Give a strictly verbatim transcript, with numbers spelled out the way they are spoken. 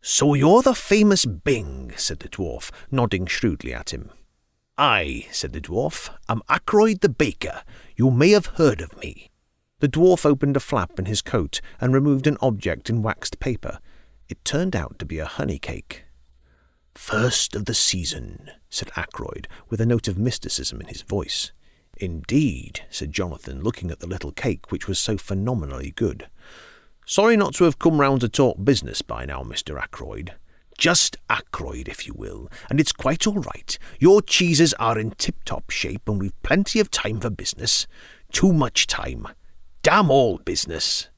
"So you're the famous Bing," said the dwarf, nodding shrewdly at him. "Aye," said the dwarf, "I'm Ackroyd the baker. You may have heard of me." The dwarf opened a flap in his coat and removed an object in waxed paper. It turned out to be a honey cake. "First of the season," said Ackroyd, with a note of mysticism in his voice. "Indeed," said Jonathan, looking at the little cake, which was so phenomenally good. "Sorry not to have come round to talk business by now, Mister Ackroyd. Just Ackroyd, if you will, and it's quite all right. Your cheeses are in tip-top shape, and we've plenty of time for business. Too much time. Damn all business."